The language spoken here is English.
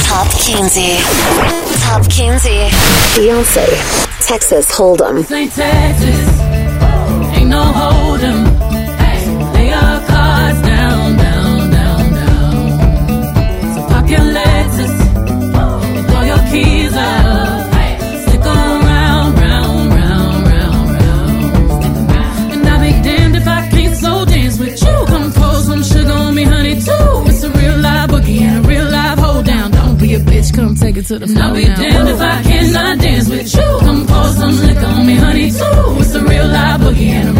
Top Kinsey. Top Kinsey. Beyonce. Texas Hold'em. St. Texas. Ain't no hold'em. Lay your cards down, down, down, down. So park your Lexus and throw your keys up. Stick around, round, round, round, round. And I'll be damned if I can't slow dance with you. Come pour some sugar on me, honey, too. It's a real live boogie and a real live hold down. Don't be a bitch, come take it to the floor. I'll be damned if I cannot dance with you. Come pour some liquor on me, honey, too. It's a real live boogie and a